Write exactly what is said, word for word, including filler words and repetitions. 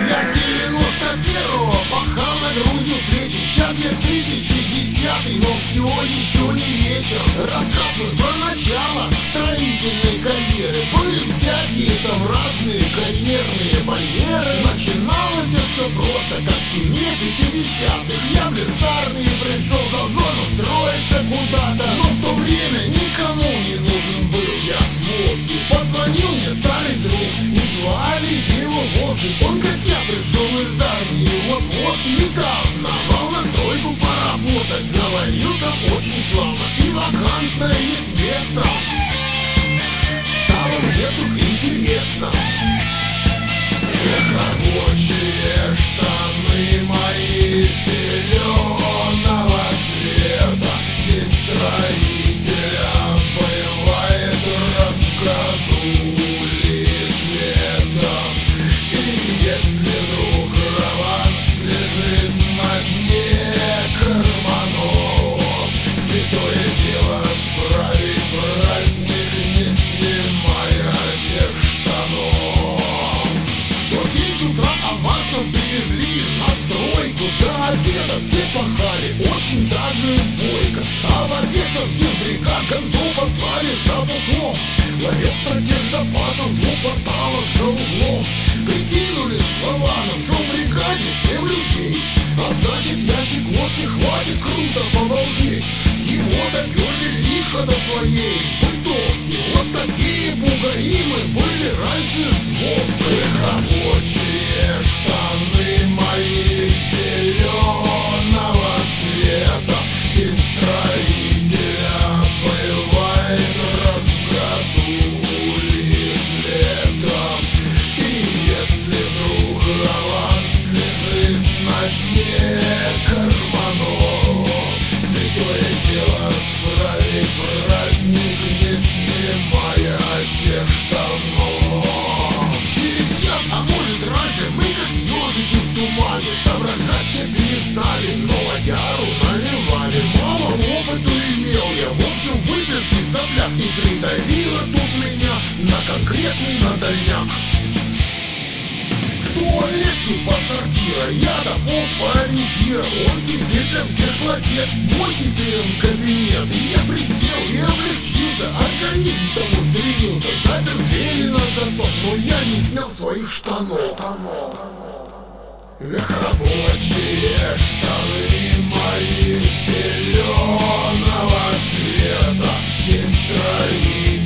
Я с девяносто первого пахал на грузью плечи. Ща две тысячи десятый, но все еще не вечер. Рассказываю про начало строительной карьеры. Были всякие там разные карьерные барьеры. Начиналось все просто, как в кине пятидесятых. Я, блин, с армии пришел, должен устроиться куда-то. Но в то время никому не нужен был я вовсе. Позвонил мне старый друг, и звали его Вовчик. Он как я пришел из армии, вот-вот недавно. Звал на стройку поработать, говорил там очень славно. И вакантно есть место. Стало мне тут интересно. Эх, рабочие штаны мои зеленого цвета. Ведь строителя бывает раз в году лишь летом. И если вдруг аванс лежит на дне карманов, святое дело справить праздник, не снимая тех штанов. В тот день с утра авансом привезли на стройку. До обеда все пахали очень даже бойко. А в обед со всех бригад концов послали за буклом. Ловец стратег запасов в двух порталах за углом. Прикинули слованом, что в бригаде семь людей. А значит, ящик водки хватит круто побалдеть. Его доперли лихо до своей бытовки. Вот такие бугаи мы были раньше с Вовкой. Рабочие штаны мои зеленого цвета. День строителя бывает раз в году лишь летом. И если вдруг аванс лежит на дне карманов, святое дело справить праздник, не снимая тех штанов. Через час, а может раньше, мы как ежики в тумане соображать все перестали, но водяру наливали. Мало опыту имел я, в общем, выпивки сопляк. И придавило тут меня на конкретный надальняк. В туалетке по сортира я дополз по ориентирам. Он теперь для всех клозет, мой теперь он кабинет. И я присел и облегчился, организм тому сдвинулся. Запер двери на засов, но я не снял своих штанов. штанов. Эх, рабочие штаны мои зеленого цвета. День строителя